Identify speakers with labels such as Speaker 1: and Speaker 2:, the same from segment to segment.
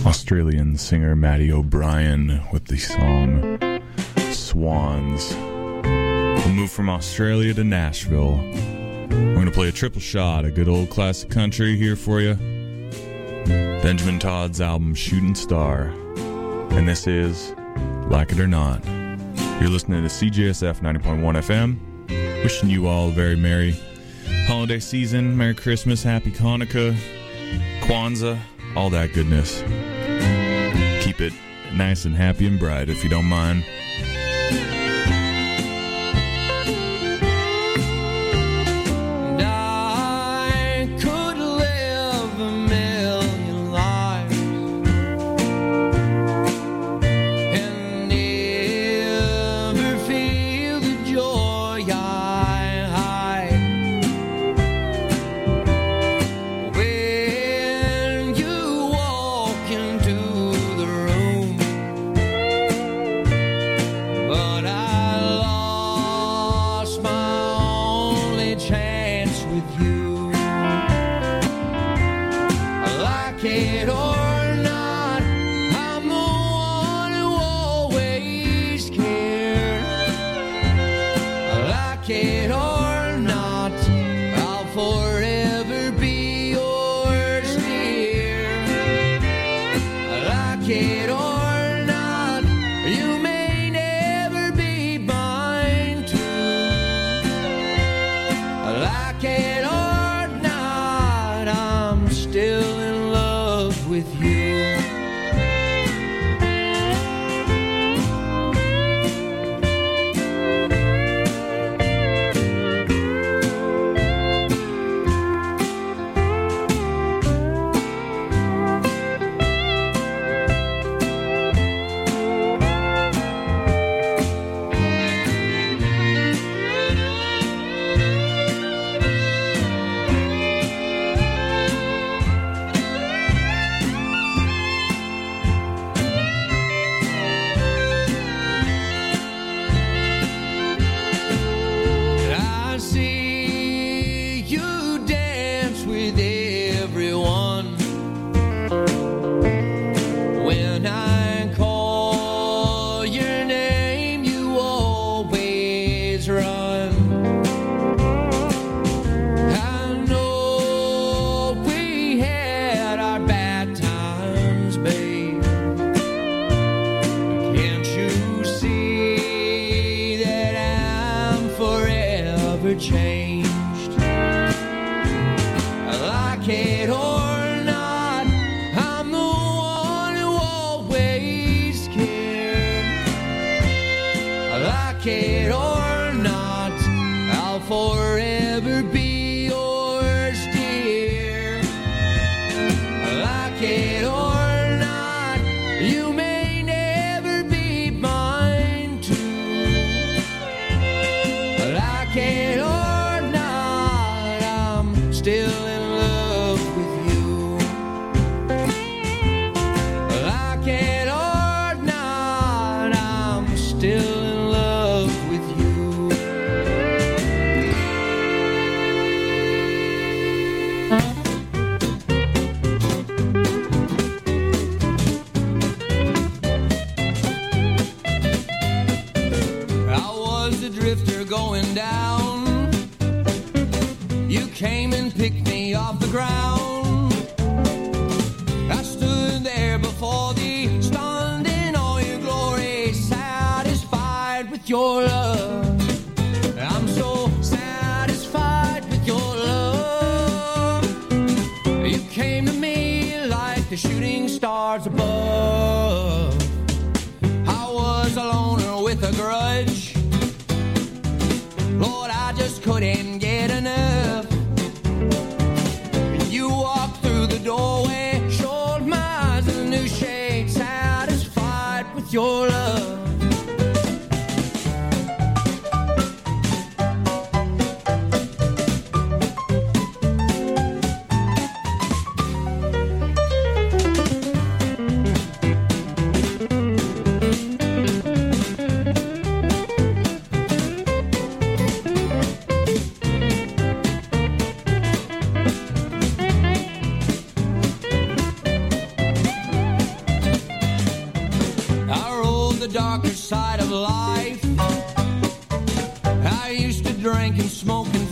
Speaker 1: Australian singer Maddie O'Brien with the song Swans. We'll move from Australia to Nashville. We're going to play a triple shot, a good old classic country here for you. Benjamin Todd's album Shooting Star. And this is Like It or Not. You're listening to CJSF 90.1 FM. Wishing you all a very merry holiday season. Merry Christmas, Happy Hanukkah, Kwanzaa, all that goodness. Keep it nice and happy and bright if you don't mind.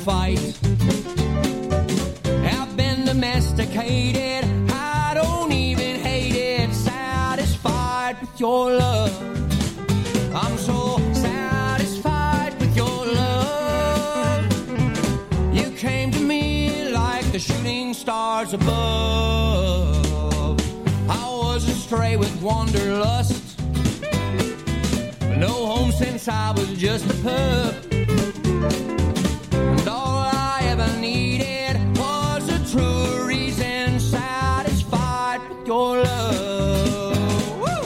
Speaker 2: fight. I've been domesticated, I don't even hate it. Satisfied with your love, I'm so satisfied with your love. You came to me like the shooting stars above. I was astray with wanderlust, no home since I was just a pup. And all I ever needed was a true reason. Satisfied with your love. Woo!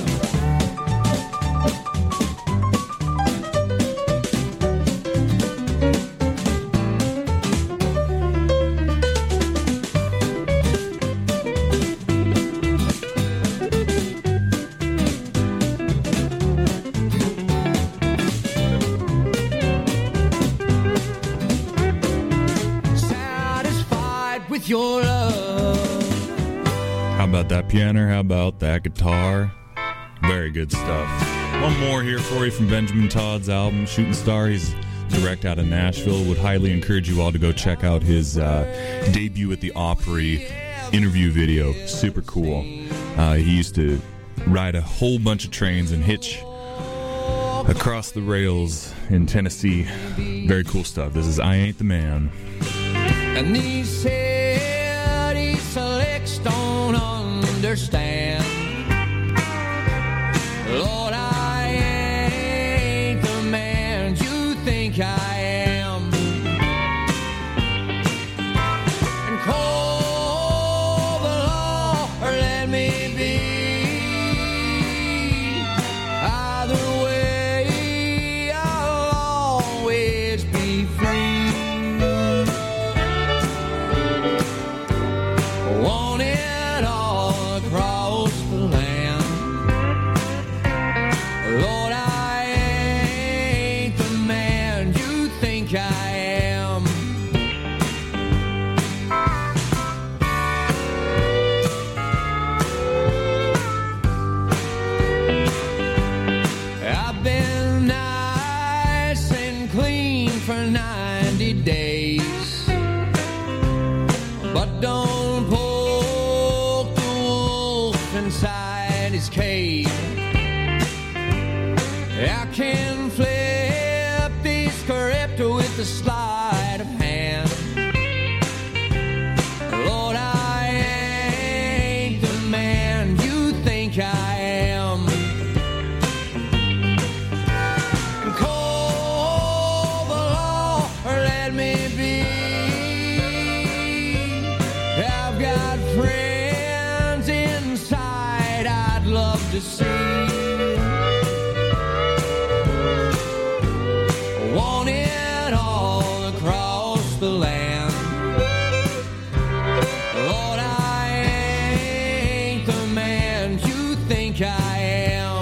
Speaker 2: Your love.
Speaker 1: How about that piano? How about that guitar? Very good stuff. One more here for you from Benjamin Todd's album, Shooting Star. He's direct out of Nashville. Would highly encourage you all to go check out his debut at the Opry interview video. Super cool. He used to ride a whole bunch of trains and hitch across the rails in Tennessee. Very cool stuff. This is I Ain't the Man.
Speaker 2: And these city selects don't understand. Lord, I ain't the man you think I am. And call the law or let me be. Either way, I'll always be free. Want it all across the land. Lord, I ain't the man you think I am. I've been nice and clean for 90 days, but don't poke the wolf inside his cave. I can flip the script with a sleight of hand. Lord, I ain't the man you think I am. And call the law or let me be. I've got friends inside I'd love to see. Want it all across the land. Lord, I ain't the man you think I am.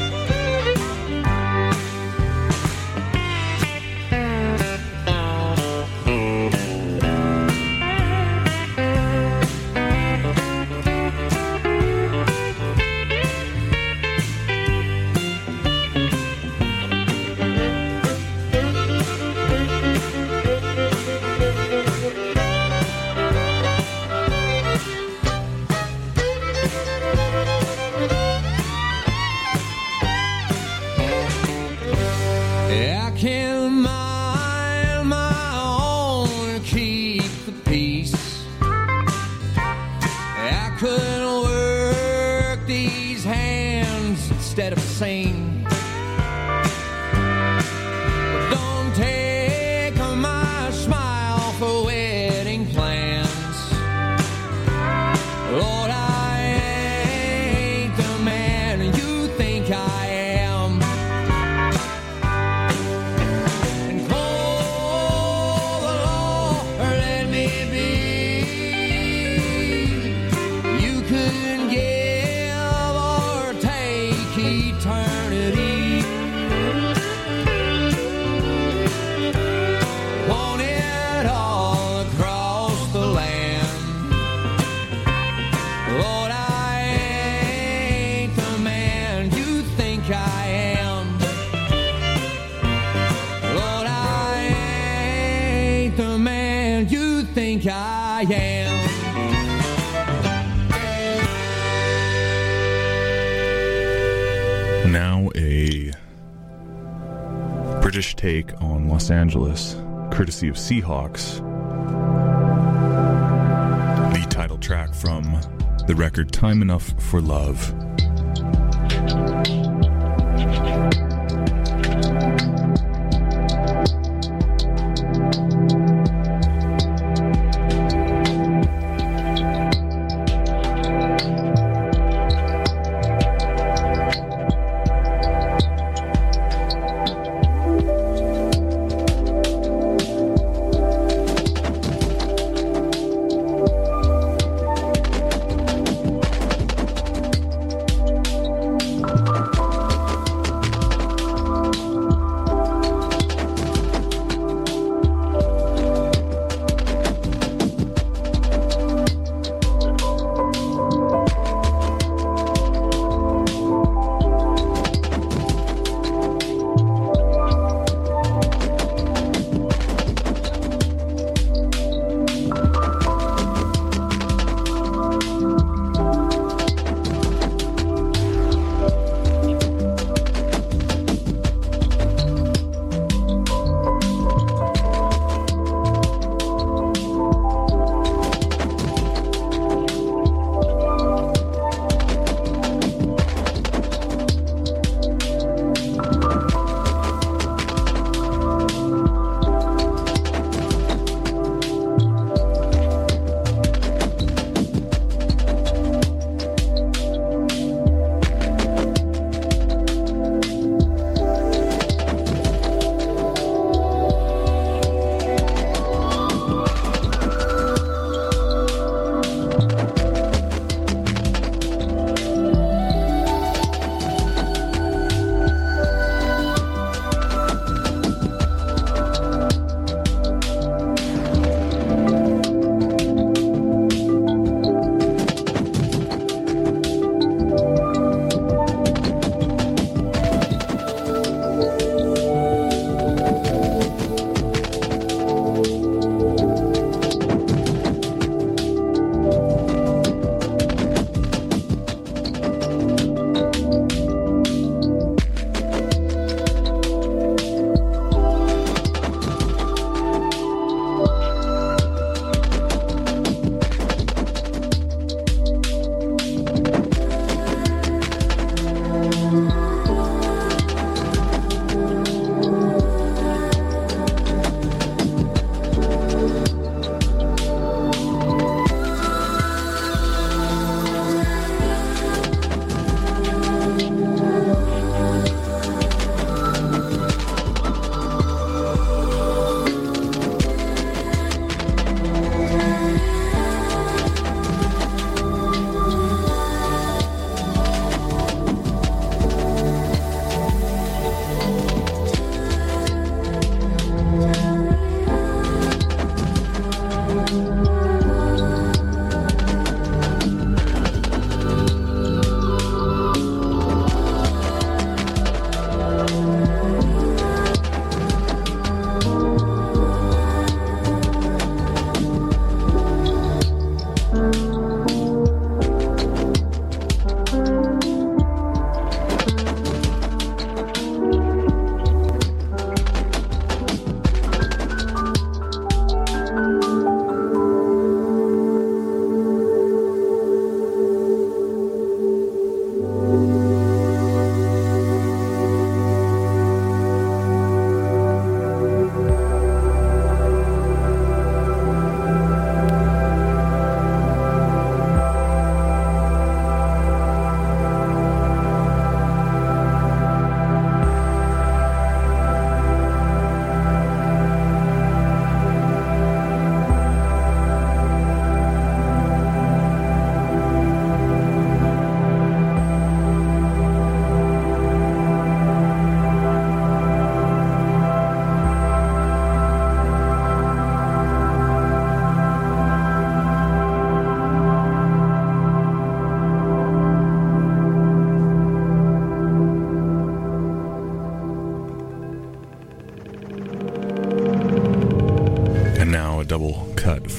Speaker 2: I can mind my own and keep the peace. I could work these hands instead of sing. But don't take my smile for wedding plans. Lord, I ain't the man you think I am. And call the law or let me be. You could give or take eternity. think I am.
Speaker 1: Now a British take on Los Angeles, courtesy of Seahawks. The title track from the record Time Enough for Love.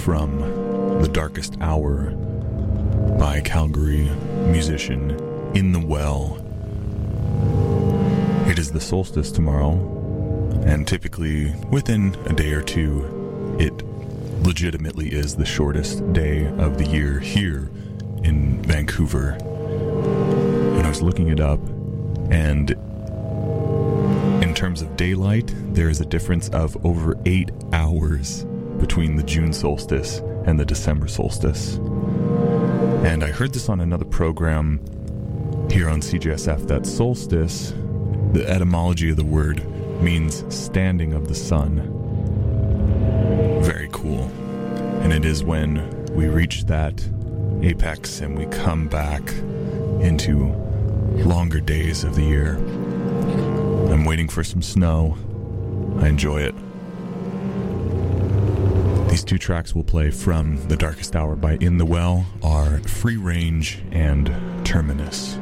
Speaker 1: from The Darkest Hour by Calgary musician In the Well. It is the solstice tomorrow, and typically within a day or two, it legitimately is the shortest day of the year here in Vancouver. And I was looking it up, and in terms of daylight, there is a difference of over 8 hours between the June solstice and the December solstice. And I heard this on another program here on CJSF, that solstice, the etymology of the word, means standing of the sun. Very cool. And it is when we reach that apex and we come back into longer days of the year. I'm waiting for some snow. I enjoy it. These two tracks we'll play from The Darkest Hour by In the Well are Free Range and Terminus.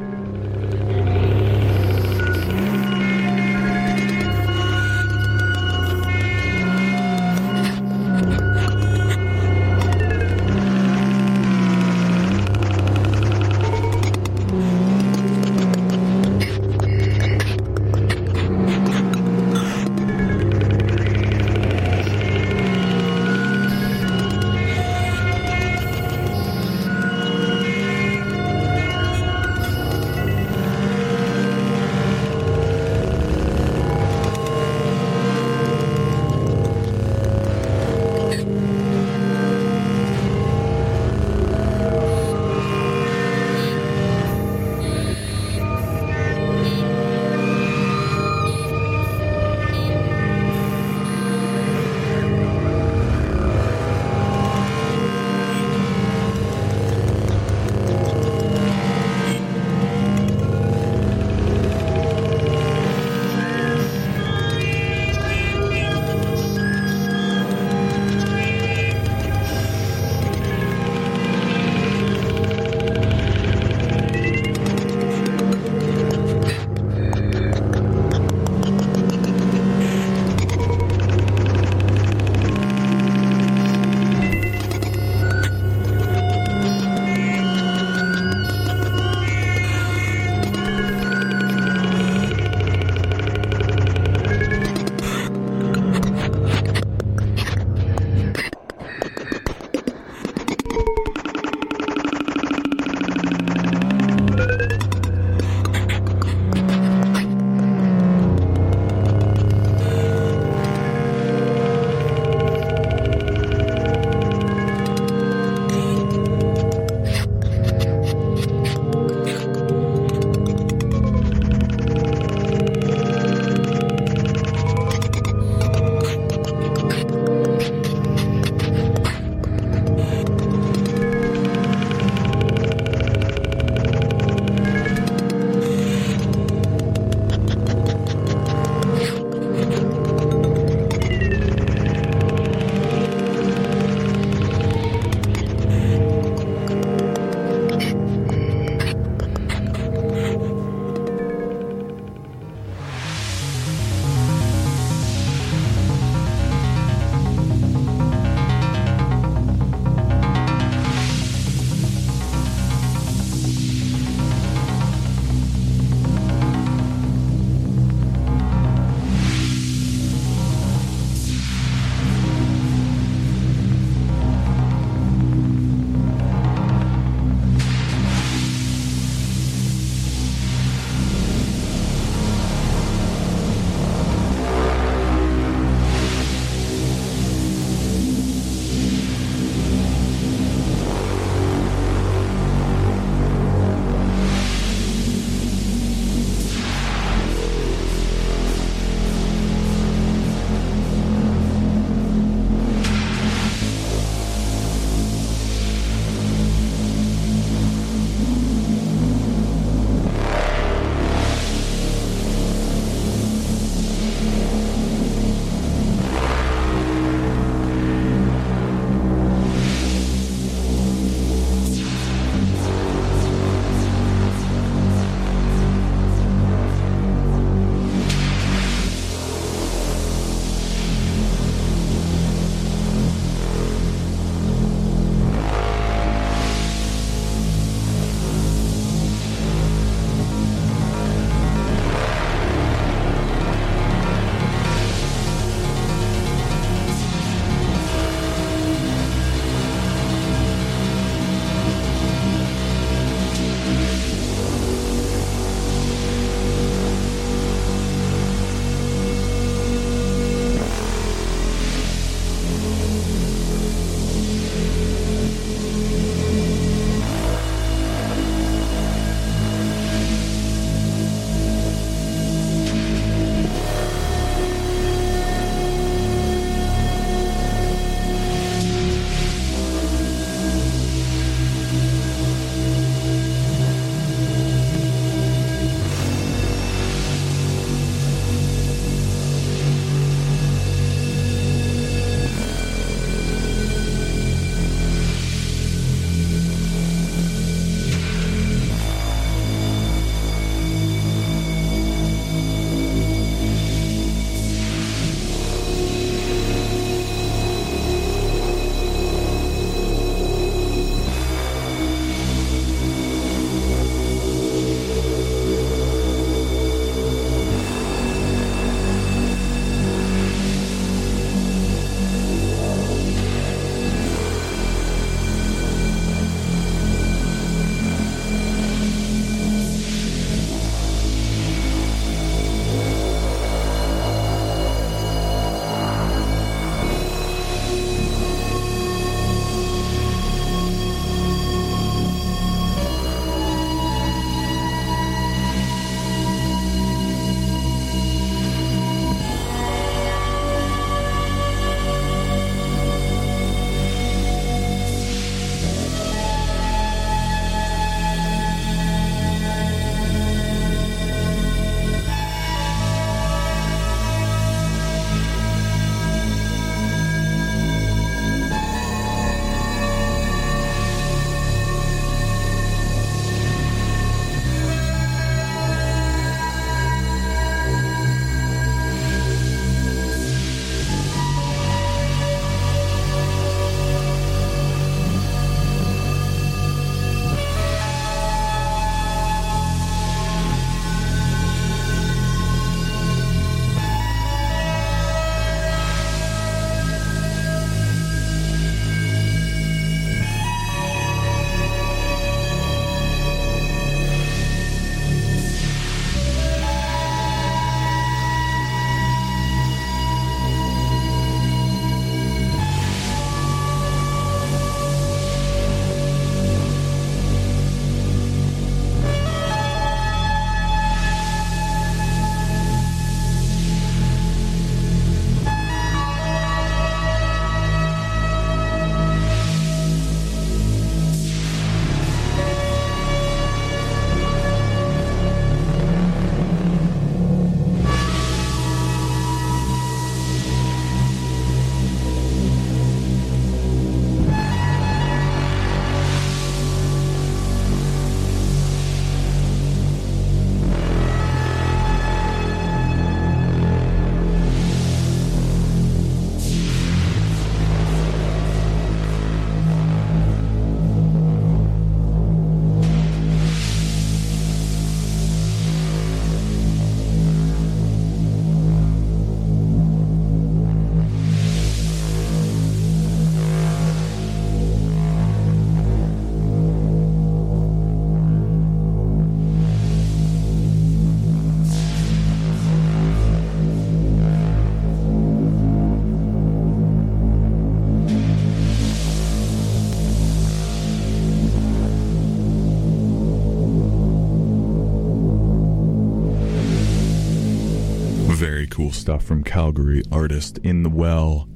Speaker 1: cool stuff from Calgary artist In the Well.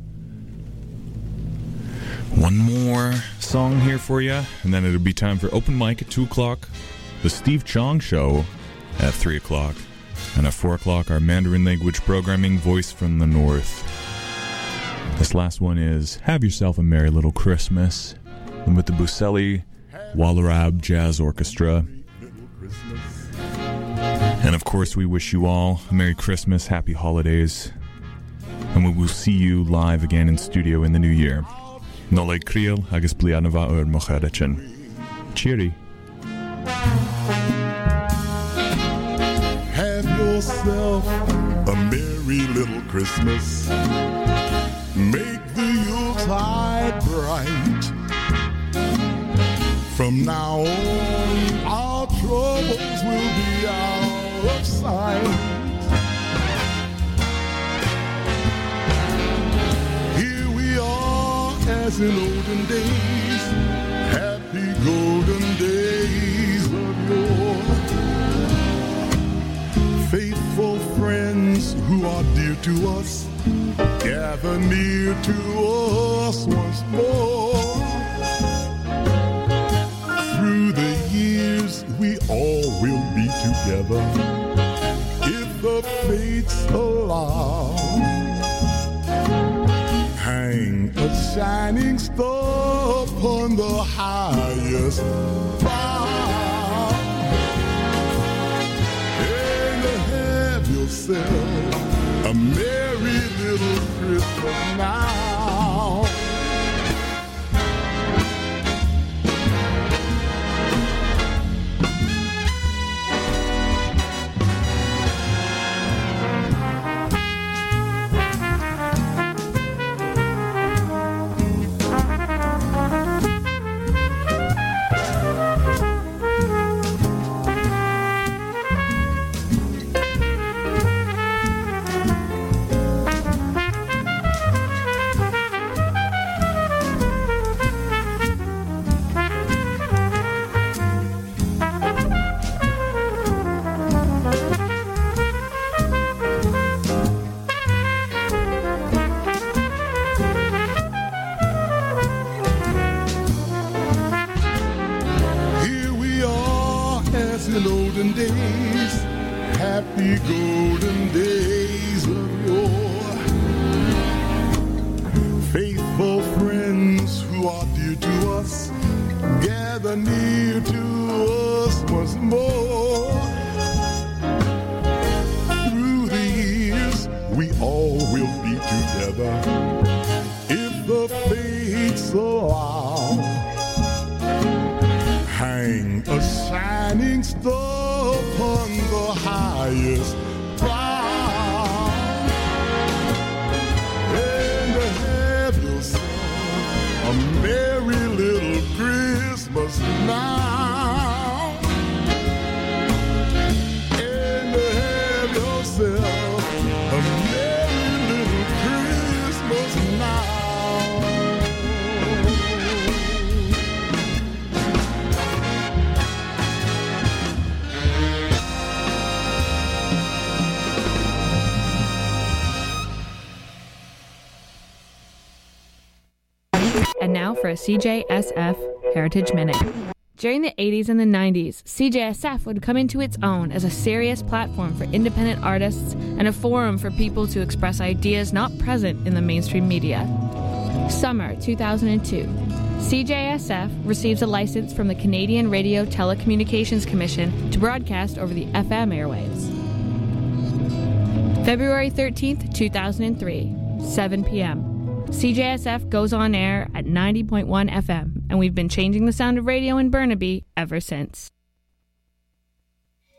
Speaker 1: One more song here for you, and then it'll be time for open mic at 2 o'clock, the Steve Chong Show at 3 o'clock, and at 4 o'clock, our Mandarin language programming, Voice from the North. This last one is Have Yourself a Merry Little Christmas, and with the Buselli Wallarab Jazz Orchestra. And of course, we wish you all a Merry Christmas, Happy Holidays, and we will see you live again in studio in the new year. Noleg Kriel, agus blianava ur mocharechin. Cheery.
Speaker 3: Have yourself a merry little Christmas. Make the Yuletide bright. From now on, our troubles will be out of sight. Here we are as in olden days, happy golden days of yore. Faithful friends who are dear to us, gather near to us once more. Through the years we all will be together, if the fates allow. Hang a shining star upon the highest bough, and have yourself a merry little Christmas now. In olden days, happy golden days of yore. Faithful friends who are dear to us, gather near to us once more. Through the years, we all will be together, if the fates allow. Hang a shining star upon the highest bough, and have yourself a merry little Christmas now, and have yourself a merry little Christmas now.
Speaker 4: And now for a CJSF Heritage Minute. During the 80s and the 90s, CJSF would come into its own as a serious platform for independent artists and a forum for people to express ideas not present in the mainstream media. Summer 2002. CJSF receives a license from the Canadian Radio Telecommunications Commission to broadcast over the FM airwaves. February 13th, 2003, 7 p.m. CJSF goes on air at 90.1 FM, and we've been changing the sound of radio in Burnaby ever since.